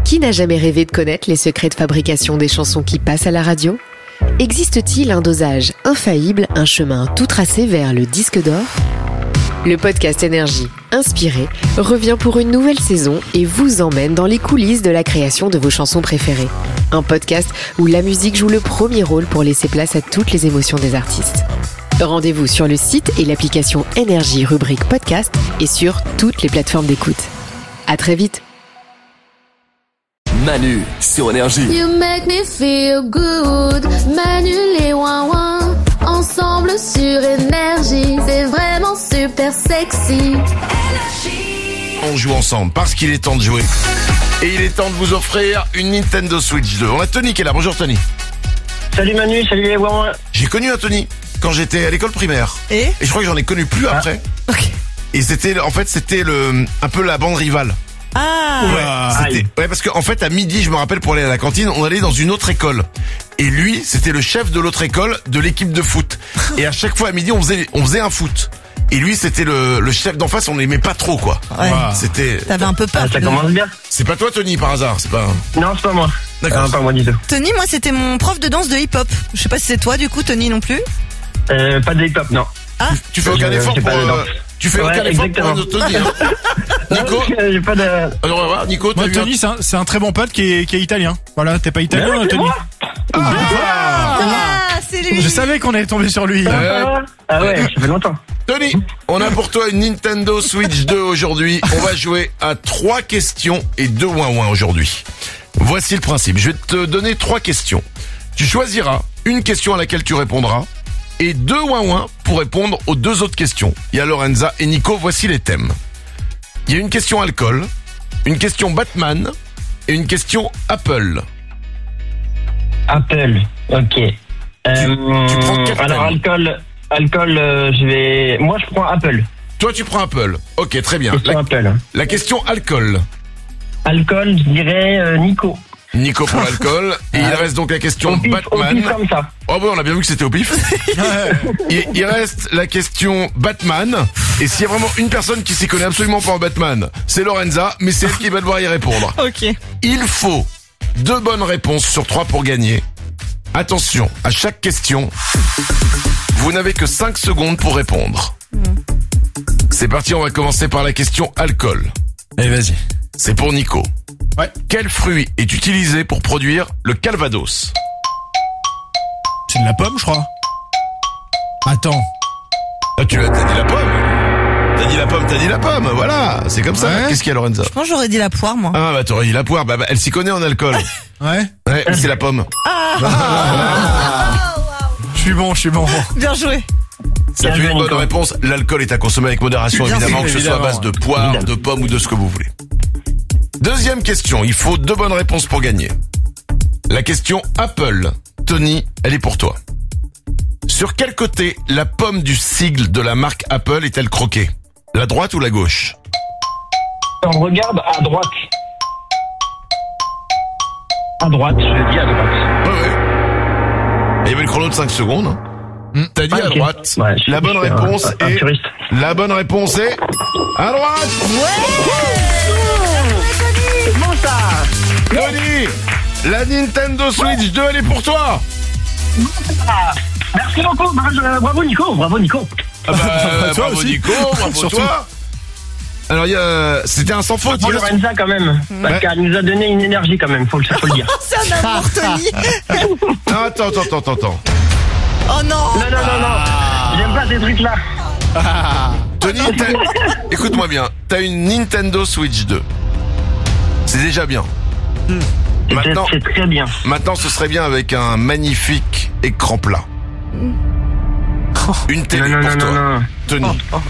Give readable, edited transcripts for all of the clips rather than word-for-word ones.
Qui n'a jamais rêvé de connaître les secrets de fabrication des chansons qui passent à la radio ? Existe-t-il un dosage infaillible, un chemin tout tracé vers le disque d'or ? Le podcast Énergie, inspiré, revient pour une nouvelle saison et vous emmène dans les coulisses de la création de vos chansons préférées. Un podcast où la musique joue le premier rôle pour laisser place à toutes les émotions des artistes. Rendez-vous sur le site et l'application Énergie rubrique podcast et sur toutes les plateformes d'écoute. À très vite. Manu sur Énergie. You make me feel good. Manu les ouin-ouin. Ensemble sur Énergie. C'est vraiment super sexy. On joue ensemble parce qu'il est temps de jouer. Et il est temps de vous offrir une Nintendo Switch 2. On a Tony qui est là. Bonjour Tony. Salut Manu, salut les ouin-ouin. J'ai connu un Tony quand j'étais à l'école primaire. Et je crois que j'en ai connu plus après. Ok. Et c'était un peu la bande rivale. Ah. Ouais, parce qu'en fait, à midi, je me rappelle, pour aller à la cantine, on allait dans une autre école. Et lui, c'était le chef de l'autre école de l'équipe de foot. Et à chaque fois, à midi, on faisait un foot. Et lui, c'était le chef d'en face, on l'aimait pas trop, quoi. Ouais. C'était... T'avais un peu peur. Ça commence bien. C'est pas toi, Tony, par hasard, c'est pas... Non, c'est pas moi. D'accord. Pas moi du tout. Tony, moi, c'était mon prof de danse de hip-hop. Je sais pas si c'est toi, du coup, Tony non plus. Pas de hip-hop, non. Ah. Tu fais aucun effort j'ai pour... pas de danse. Tu fais aucun effort pour un autre Tony, hein. Nico, J'ai pas de... alors on va voir, Nico, t'as Moi, vu Tony, c'est un très bon pote qui est italien. Voilà, t'es pas italien, Ouais, c'est Tony? moi. Ah, c'est lui. Je savais qu'on allait tomber sur lui. Ah ouais, ça fait longtemps. Tony, on a pour toi une Nintendo Switch 2 aujourd'hui. On va jouer à 3 questions et 2 ouin-ouin aujourd'hui. Voici le principe. Je vais te donner 3 questions. Tu choisiras une question à laquelle tu répondras et 2 ouin-ouin pour répondre aux 2 autres questions. Il y a Lorenza et Nico. Voici les thèmes. Il y a une question alcool, une question Batman et une question Apple. Apple, ok. Tu prends quel alors thème alcool, moi je prends Apple. Toi, tu prends Apple. Ok, très bien. Question Apple. La question alcool. Alcool, je dirais Nico. Nico pour l'alcool. Et il reste donc la question Au pif Batman. comme ça. Oh bon, on a bien vu que c'était au pif. Il reste la question Batman. Et s'il y a vraiment une personne qui s'y connaît absolument pas en Batman, c'est Lorenza, mais c'est elle qui va devoir y répondre. Ok. Il faut 2 bonnes réponses sur 3 pour gagner. Attention, à chaque question, vous n'avez que 5 secondes pour répondre. C'est parti, on va commencer par la question alcool. Allez, vas-y. C'est pour Nico. Ouais. Quel fruit est utilisé pour produire le Calvados ? C'est de la pomme, je crois. Attends. Ah, t'as dit la pomme. T'as dit la pomme, voilà, c'est comme ça. Ouais. Qu'est-ce qu'il y a, Lorenza ? Je pense que j'aurais dit la poire, moi. Ah, bah t'aurais dit la poire, bah elle s'y connaît en alcool. Ouais. Ouais, c'est la pomme. Je suis bon. Bien joué. Ça fait une bonne réponse. L'alcool est à consommer avec modération, Bien évidemment, sûr, que ce soit à base de poire, de pomme ou de ce que vous voulez. Deuxième question, il faut 2 bonnes réponses pour gagner. La question Apple. Tony, elle est pour toi. Sur quel côté la pomme du sigle de la marque Apple est-elle croquée ? La droite ou la gauche ? On regarde à droite. À droite, je dis à droite. Ouais. Il y avait le chrono de 5 secondes. Hein. T'as dit à Ok. droite. Ouais, La bonne réponse un est... puriste. La bonne réponse est... À droite. C'est bon ça. Tony, la Nintendo Switch 2, elle est pour toi. Merci beaucoup. Bravo Nico. Ah bah, Toi bravo aussi. Nico, bravo Surtout. toi. Alors c'était un sans faute. Pour Lorenza quand même. Parce Ouais. qu'elle nous a donné une énergie quand même, faut le dire. C'est un amour, Tony. Ah, attends. Oh non. Non. J'aime pas ces trucs-là. Tony, écoute-moi bien. T'as une Nintendo Switch 2. C'est déjà bien. Maintenant, C'est très bien. maintenant, ce serait bien avec un magnifique écran plat. Une télé pour toi. Non. Tony.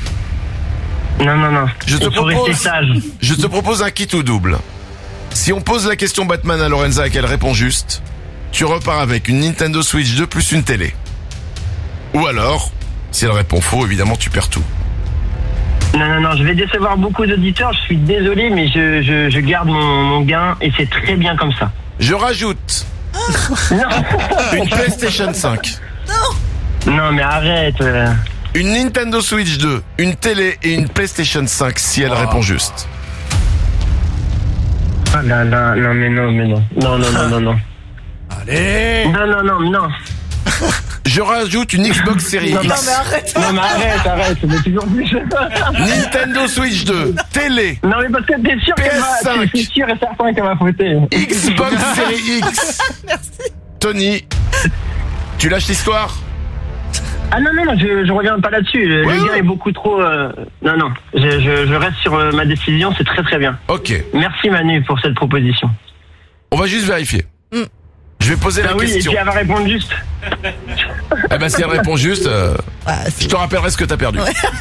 Non. Je te Il faut rester propose- sage. Je te propose un kit ou double. Si on pose la question Batman à Lorenza et qu'elle répond juste, tu repars avec une Nintendo Switch 2 plus une télé. Ou alors, si elle répond faux, évidemment, tu perds tout. Non, je vais décevoir beaucoup d'auditeurs, je suis désolé, mais je garde mon gain et c'est très bien comme ça. Je rajoute une PlayStation 5, Non, mais arrête. une Nintendo Switch 2, une télé et une PlayStation 5 si elle répond juste. Ah là là, non mais non. Non. Allez. Non. Je rajoute une Xbox Series Non, X. Non mais arrête. Non mais arrête, mais toujours plus. Nintendo Switch 2. Télé. Non mais parce que t'es sûr PS5. t'es sûr et certain qu'elle va fauter. Xbox Series X. Merci. Tony, tu lâches l'histoire? Ah non, je reviens pas là-dessus. Le gars est beaucoup trop... Non, je reste sur ma décision, c'est très très bien. Ok. Merci Manu pour cette proposition. On va juste vérifier. Je vais poser la Ah oui, et question. puis elle va répondre juste. Eh ben si elle répond juste, je te rappellerai ce que t'as perdu.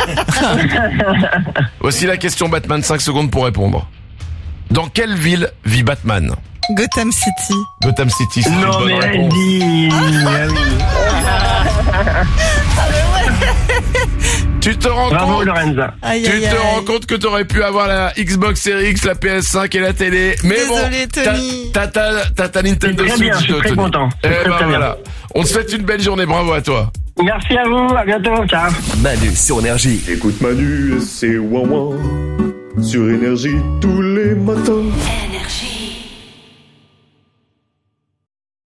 Voici la question Batman, 5 secondes pour répondre. Dans quelle ville vit Batman? Gotham City. Gotham City, c'est une Non bonne mais réponse. vas-y. Tu te rends Bravo compte? Lorenza. Aïe, Tu aïe, te aïe. rends compte que t'aurais pu avoir la Xbox Series X, la PS5 et la télé. Mais Désolé, bon, Tony. t'as ta Nintendo Très Switch bien, je suis 2, très Tony. content. Eh Très, ben très bien. voilà. On te souhaite une belle journée, bravo à toi. Merci à vous, à bientôt, ciao. Manu sur Énergie. Écoute Manu et c'est ouin ouin sur Énergie tous les matins. Énergie.